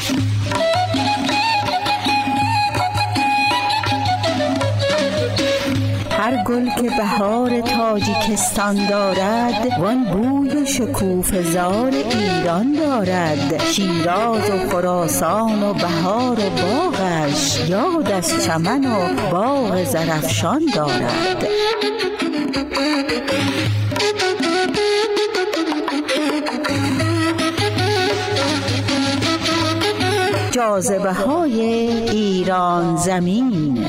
هر گل که بهار تاجیکستان دارد، وان بوی و شکوفه زار ایران دارد. شیراز و خراسان و بهار و باغش، یاد از چمن و باغ زرافشان دارد. جاذبه های ایران زمین.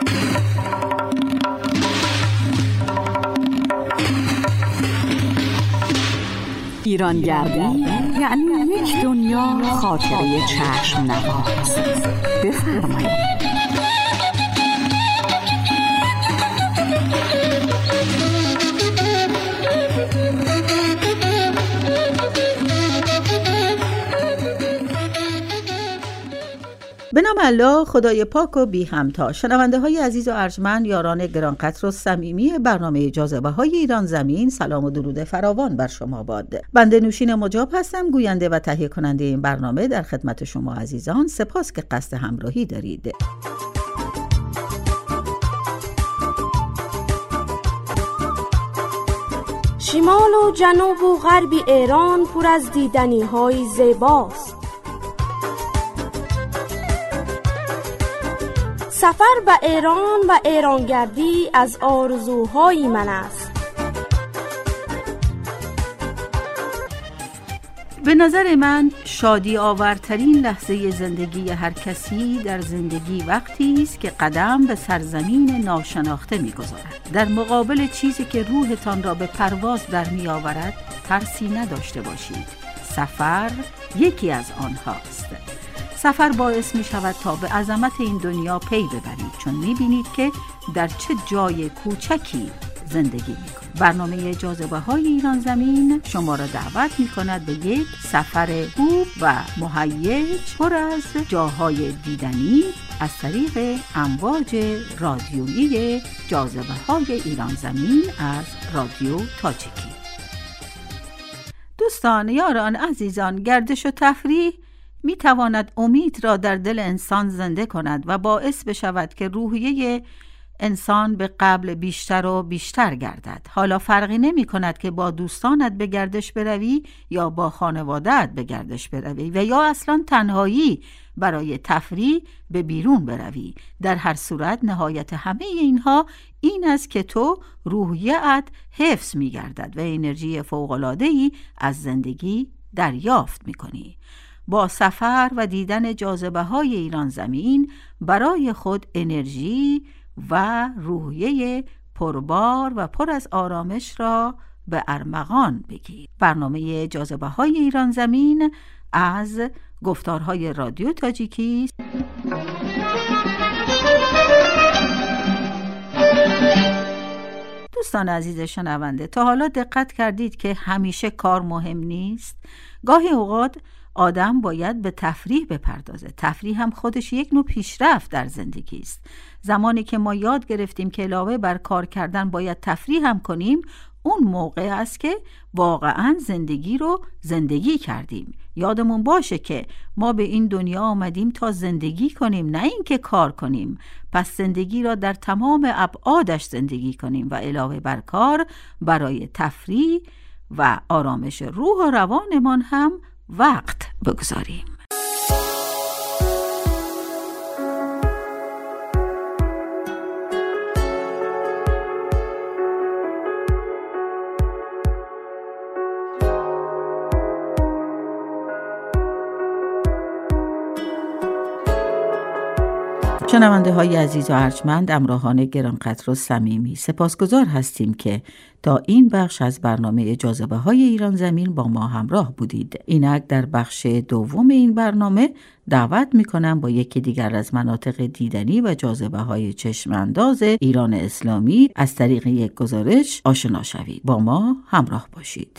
ایرانگردی یعنی یک دنیا خاطره چشم نواز. بفرمایید. به نام الله خدای پاک و بی همتا. شنونده های عزیز و ارجمند، یاران گرانقدر و صمیمی برنامه جاذبه های ایران زمین، سلام و درود فراوان بر شما باد. بنده نوشین مجاب هستم، گوینده و تهیه کننده این برنامه. در خدمت شما عزیزان، سپاس که قصد همراهی دارید. شمال و جنوب و غرب ایران پر از دیدنی های زیباست. سفر به ایران و ایرانگردی از آرزوهای من است. به نظر من شادی آورترین لحظه زندگی هر کسی در زندگی وقتی است که قدم به سرزمین ناشناخته می‌گذارد. در مقابل چیزی که روحتان را به پرواز در می‌آورد ترسی نداشته باشید. سفر یکی از آنهاست. سفر باعث می شود تا به عظمت این دنیا پی ببرید، چون می بینید که در چه جای کوچکی زندگی می کنید. برنامه جاذبه های ایران زمین شما را دعوت می کند به یک سفر خوب و مهیج پر از جاهای دیدنی از طریق امواج رادیویی جاذبه های ایران زمین از رادیو تاجیکی. دوستان، یاران عزیزان، گردش و تفریح می تواند امید را در دل انسان زنده کند و باعث بشود که روحیه انسان به قبل بیشتر و بیشتر گردد. حالا فرقی نمی کند که با دوستانت به گردش بروی یا با خانواده‌ات به گردش بروی و یا اصلا تنهایی برای تفریح به بیرون بروی. در هر صورت نهایت همه اینها این است که تو روحیه‌ات حفظ می گردد و انرژی فوق‌العاده‌ای از زندگی دریافت می کنی. با سفر و دیدن جاذبه های ایران زمین برای خود انرژی و روحیه پربار و پر از آرامش را به ارمغان بگیر. برنامه جاذبه های ایران زمین از گفتارهای رادیو تاجیکی. دوستان عزیز شنونده، تا حالا دقت کردید که همیشه کار مهم نیست؟ گاهی اوقات آدم باید به تفریح بپردازه. تفریح هم خودش یک نوع پیشرفت در زندگی است. زمانی که ما یاد گرفتیم که علاوه بر کار کردن باید تفریح هم کنیم، اون موقع است که واقعاً زندگی رو زندگی کردیم. یادمون باشه که ما به این دنیا آمدیم تا زندگی کنیم، نه اینکه کار کنیم. پس زندگی را در تمام ابعادش زندگی کنیم و علاوه بر کار برای تفریح و آرامش روح و روانمان هم وقت بگذاریم. شنونده های عزیز و ارجمند، همراهان گرانقدر و صمیمی، سپاسگزار هستیم که تا این بخش از برنامه جاذبه های ایران زمین با ما همراه بودید. اینک در بخش دوم این برنامه دعوت میکنم با یکی دیگر از مناطق دیدنی و جاذبه های چشم انداز ایران اسلامی از طریق یک گزارش آشنا شوید. با ما همراه باشید.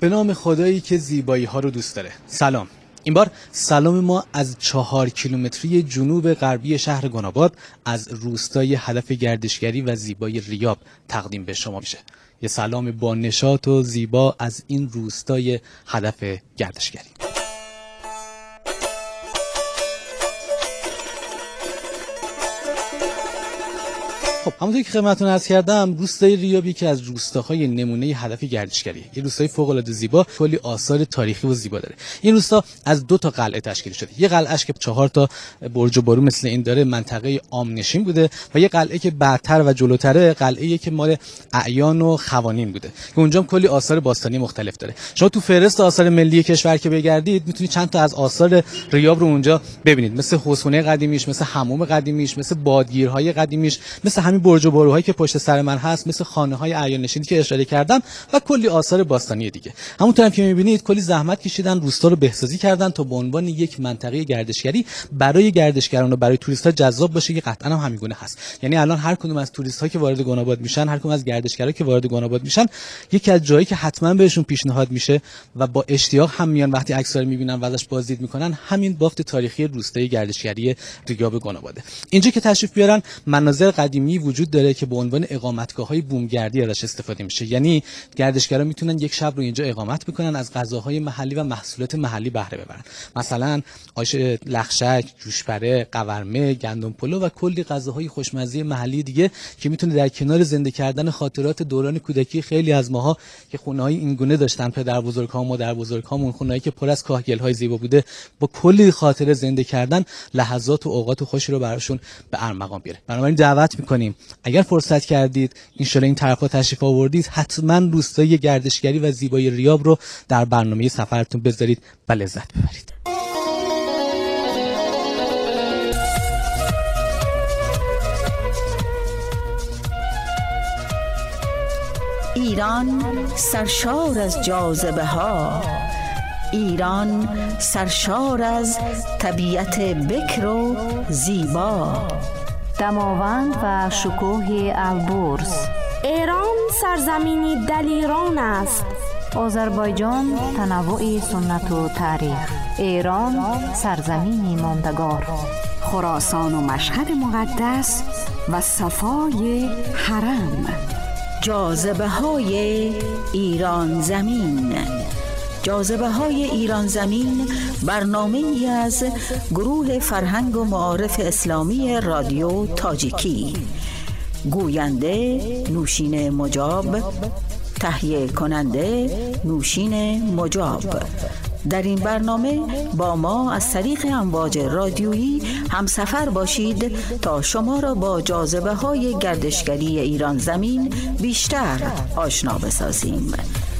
به نام خدایی که زیبایی ها رو دوست داره. سلام. این بار سلام ما از 4 کیلومتری جنوب غربی شهر گناباد از روستای هدف گردشگری و زیبای ریاب تقدیم به شما میشه. یه سلام با نشاط و زیبا از این روستای هدف گردشگری. خب همونطوری که خدمتتون عرض کردم، روستای ریاب یکی از روستاهای نمونه هدف گردشگری، یه روستای فوق‌العاده زیبا، کلی آثار تاریخی و زیبا داره. این روستا از 2 تا قلعه تشکیل شده. یه قلعهش که 4 تا برج و بارو مثل این داره منطقه عام‌نشین بوده و یه قلعه که بعدتر و جلوتره قلعه‌ای که مال اعیان و خوانین بوده که اونجا هم کلی آثار باستانی مختلف داره. شما تو فهرست آثار ملی کشور که بگردید میتونید چند تا از آثار ریاب رو اونجا ببینید، مثل حصونه قدیمیش، مثل حموم قدیمیش، مثل بادگیرهای قدیمیش، مثل همین برج و باروهایی که پشت سر من هست، مثل خانه‌های اعیان نشینی که اشاره کردم و کلی آثار باستانی دیگه. همونطور که می‌بینید کلی زحمت کشیدن، روستا رو بهسازی کردن تا به عنوان یک منطقه گردشگری برای گردشگران و برای توریست‌ها جذاب باشه که قطعاً هم همینگونه هست. یعنی الان هر کدوم از توریست‌ها که وارد گناباد میشن، هر کدوم از گردشگرا که وارد گناباد میشن، یکی از جایی که حتما بهشون پیشنهاد میشه و با اشتیاق هم میان وقتی عکس‌ها رو می‌بینن و ازش بازدید می‌کنن، همین بافت تاریخی روستای گردشگری ریاب گناباده. اینجا که تشریف بیارن مناظر قدیمی وجود داره که به عنوان اقامتگاه‌های بومگردی ازش استفاده میشه. یعنی گردشگرا میتونن یک شب رو اینجا اقامت بکنن، از غذاهای محلی و محصولات محلی بهره ببرن. مثلا آش لخشک، جوشپره، قورمه، گندم پلو و کلی غذاهای خوشمزه محلی دیگه که میتونه در کنار زنده کردن خاطرات دوران کودکی خیلی از ماها که خونه‌های این گونه داشتن، پدر بزرگ‌ها و مادر بزرگ‌هامون، خونه‌ای که پر از کاهگل‌های زیبا بوده، با کلی خاطره زنده کردن لحظات و اوقات خوشی رو براشون به ارمغان بیاره. بنابراین دعوت می‌کنیم اگر فرصت کردید ان شاءالله این طرفا تشریف آوردید، حتما روستای گردشگری و زیبای ریاب رو در برنامه سفرتون بذارید و لذت ببرید. ایران سرشار از جاذبه ها، ایران سرشار از طبیعت بکر و زیبا، دماوند و شکوه البرز. ایران سرزمینی دلیران است. آذربایجان تنوع سنت و تاریخ. ایران سرزمینی ماندگار. خراسان و مشهد مقدس و صفای حرم. جاذبه های ایران زمین. جاذبه های ایران زمین برنامه‌ای از گروه فرهنگ و معارف اسلامی رادیو تاجیکی. گوینده نوشین مجاب، تهیه کننده نوشین مجاب. در این برنامه با ما از طریق امواج رادیویی همسفر باشید تا شما را با جاذبه های گردشگری ایران زمین بیشتر آشنا بسازیم.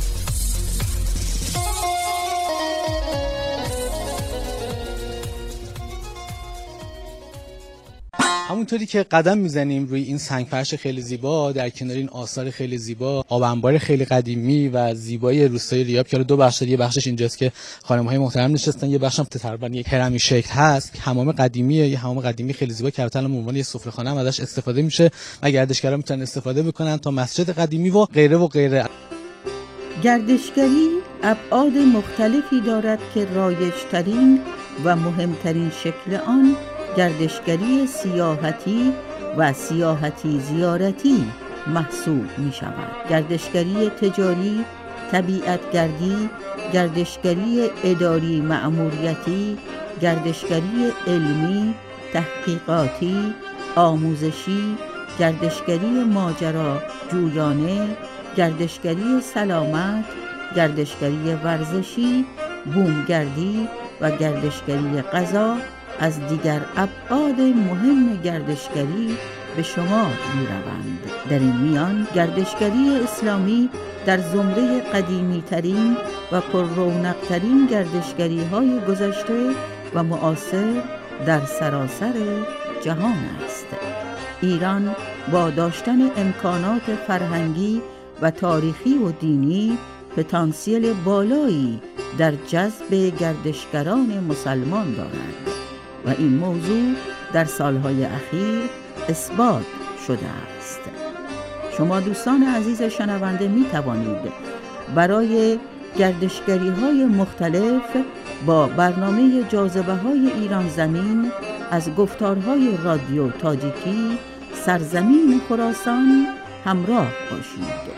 همونطوری که قدم میزنیم روی این سنگفرش خیلی زیبا در کنار این آثار خیلی زیبا، آب انبار خیلی قدیمی و زیبای روستای ریاب که دو بخش داره، یه بخشش اینجاست که خانم‌های محترم نشستن، یه بخشم تقریبا یک هرمی شکل هست، حمام قدیمیه، یه حمام قدیمی خیلی زیبا که البته به عنوان یه سفره‌خانه هم ازش استفاده میشه و گردشگرا میتونن استفاده بکنن تا مسجد قدیمی و غیره و غیره. گردشگری ابعاد مختلفی دارد که رایج‌ترین و مهمترین شکل آن گردشگری سیاحتی و سیاحتی زیارتی محسوب می شود. گردشگری تجاری، طبیعتگردی، گردشگری اداری مأموریتی، گردشگری علمی، تحقیقاتی، آموزشی، گردشگری ماجرا جویانه، گردشگری سلامت، گردشگری ورزشی، بومگردی و گردشگری غذا از دیگر ابعاد مهم گردشگری به شمار می‌روند. در این میان گردشگری اسلامی در زمره قدیمی ترین و پر رونق ترین گردشگری های گذشته و معاصر در سراسر جهان است. ایران با داشتن امکانات فرهنگی و تاریخی و دینی پتانسیل بالایی در جذب گردشگران مسلمان دارد و این موضوع در سالهای اخیر اثبات شده است. شما دوستان عزیز شنونده می توانید برای گردشگری‌های مختلف با برنامه جاذبه‌های ایران زمین از گفتارهای رادیو تاجیکی سرزمین خراسان همراه باشید.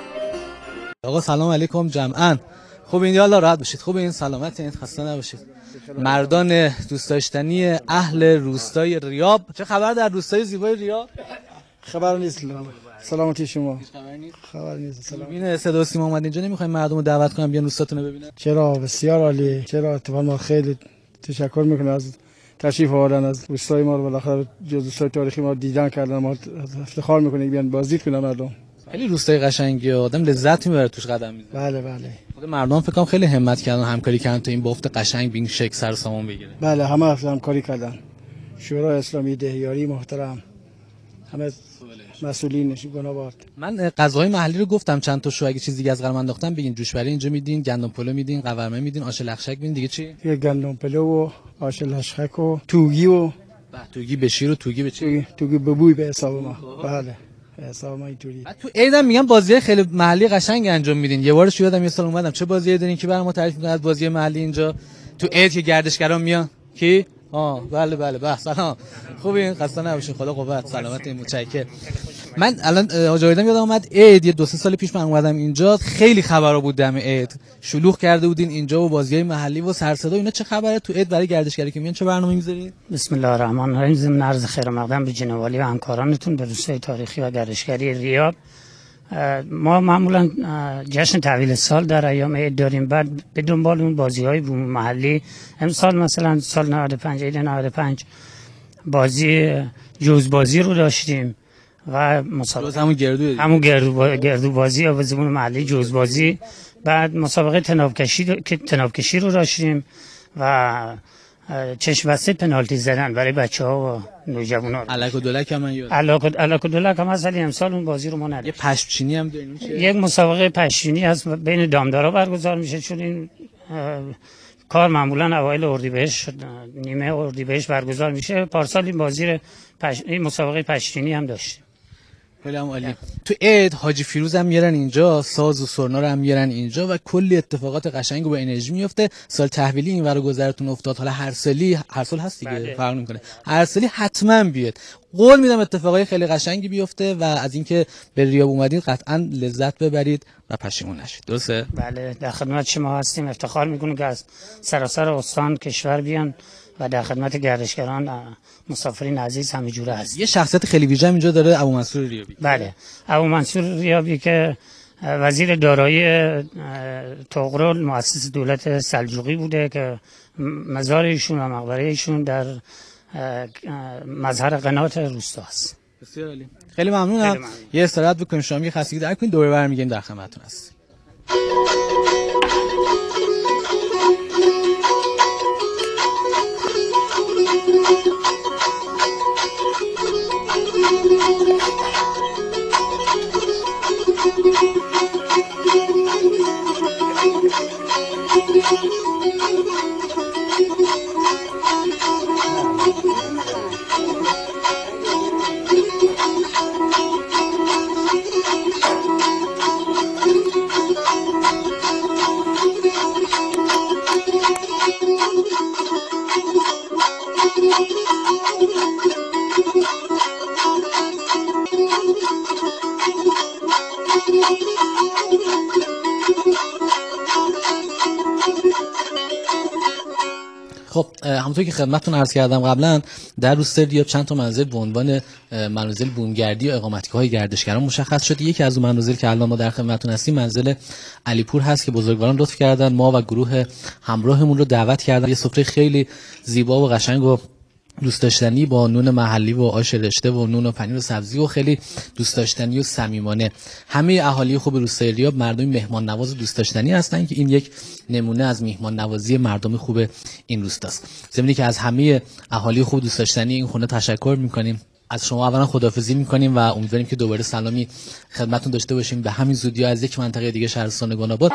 آقا سلام علیکم جمعاً. خوب این یالا راحت باشید. خوب این سلامتین، خسته نباشید. مردان دوست داشتنی اهل روستای ریاب، چه خبر در روستای زیبای ریاب؟ خبر نیست. سلامتی شما؟ خبر نیست. سلام. این صدا و سیما اومد اینجا، نمیخوایم مردم رو دعوت کنم بیان روستاتون رو ببینن؟ چرا، بسیار عالی. چرا اتفاقا ما خیلی تشکر میکنیم از تشریف آوردن از روستای ما رو، بالاخره جزو روستای تاریخی ما دیدن کردن، ما افتخار میکنیم بیان بازدید کنن مردم. خیلی روستای قشنگی، آدم لذت میبره توش قدم میزنه. بله بله. خود مردم فکر کنم خیلی همت کردن، همکاری کردن تا این بافت قشنگ بین شک سر سامان بگیره. بله، همه همکاری کردن. شورای اسلامی، دهیاری محترم، همه مسئولینش گنابارد. من غذاهای محلی رو گفتم چند تا شو، اگه چیزی دیگه از قرار انداختم بگین. جوشبری اینجا میدین، گندم پلو میدین، قورمه میدین، آش لخشک میدین، دیگه چی؟ یه گندم پلو و آش لخشک و توگی و توگی به شیر و توگی به چی؟ توگی به بوی به حساب ما. بله. حساب ما اینطوری. تو عیدم میگم بازی خیلی محلی قشنگ انجام میدین. یه بارش یادم یه سال اومدم، چه بازیایی دارین که برام تعریف میکنید از بازی محلی اینجا تو عید که گردشگران میان؟ کی؟ بله به سلام. خوبین؟ خسته نباشین، خدا قوت، سلامت، متشکرم. من الان حاج آیدم یادم اومد عید یه 2-3 سال پیش من اومدم اینجا، خیلی خبرا بود دم عید، شلوغ کرده بودین اینجا و بازیای محلی و سر صدا اینا. چه خبره تو عید برای گردشگری که میان؟ چه برنامه‌ای می‌ذارید؟ بسم الله الرحمن الرحیم. ضمن عرض خیر و مقدم به جناب عالی و همکارانتون به روستای تاریخی و گردشگری ریاب. ما معمولا جشن تحویل سال در ایام عید داریم، بعد به دنبال اون بازی‌های محلی. امسال مثلا سال 95 عید 95 بازی جوز بازی رو داشتیم و مسابقه همون گردو بازی یا به زبان محلی جوز بازی. بعد مسابقه تنابکشی رو داشتیم و چشم بسته پنالتی زدن برای بچه‌ها و نوجوانان. الک و دلک هم من یادم. الک و دلک هم از امسال اون بازی رو ما نداشتیم. یه پشمچینی هم داریم. یک مسابقه پشمچینی هست بین دامدارا برگزار میشه، چون این کار معمولا اوایل اردیبهشت، نیمه اردیبهشت برگزار میشه. پارسال این بازی این مسابقه پشمچینی هم داشتیم. خیلی هم عالی. تو عید حاجی فیروز هم میارن اینجا، ساز و سرنا رو هم میارن اینجا و کلی اتفاقات قشنگ و با انرژی میفته. سال تحویلی این ور گذرتون افتاد، حالا هر سال هست دیگه، فرق نمیکنه، هر سالی حتما بیاد. قول میدم اتفاقای خیلی قشنگی بیفته و از اینکه به ریاب اومدید قطعا لذت ببرید و پشیمون نشید. درسته؟ بله، در خدمت شما هستیم. افتخار میکنیم که از سراسر استان کشور بیان و در خدمت گردشگران مسافرین عزیز همه جوره هست. یه شخصیت خیلی ویژه اینجا داره، ابو منصور ریابی. بله، ابو منصور ریابی که وزیر دارایی طغرل مؤسس دولت سلجوقی بوده که مزار ایشون و مقبره ایشون در مظهر قنات روستا است. بسیار عالی. خیلی ممنونم. یه استراحت بکنیم، شامی خستگی در کنید، دوباره برمیگردیم در خدمتتون هستیم. خب همونطور که خدمتتون عرض کردم قبلا، در روستای ریاب چند تا منزل به عنوان منازل بومگردی و اقامتگاه‌های گردشگران مشخص شده. یکی از اون منازل که الان ما در خدمتتون هستیم منزل علیپور هست که بزرگواران لطف کردن ما و گروه همراهمون رو دعوت کردن. یه سفره خیلی زیبا و قشنگ و دوست داشتنی با نون محلی و آش رشته و نون و پنیر و سبزی و خیلی دوست داشتنی و صمیمانه. همه اهالی خوب روستای ریاب مردم مهمان نواز و دوست داشتنی هستن که این یک نمونه از مهمان نوازی مردم خوب این روستاست. ضمن که از همه اهالی خوب دوست داشتنی این خونه تشکر می‌کنیم. از شما اولا خداحافظی می‌کنیم و امیدواریم که دوباره سلامی خدمتتون داشته باشیم به همین زودی از یک منطقه دیگه شهرستان گناباد.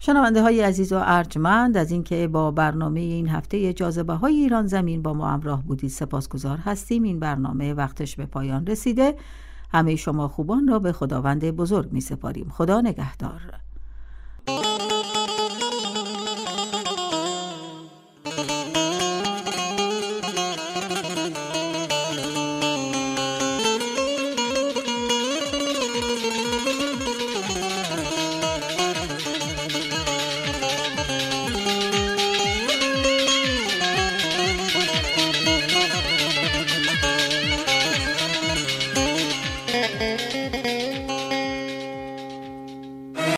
شنونده های عزیز و ارجمند از اینکه با برنامه این هفته جاذبه های ایران زمین با ما همراه بودید سپاسگزار هستیم. این برنامه وقتش به پایان رسیده. همه شما خوبان را به خداوند بزرگ می سپاریم. خدا نگهدار.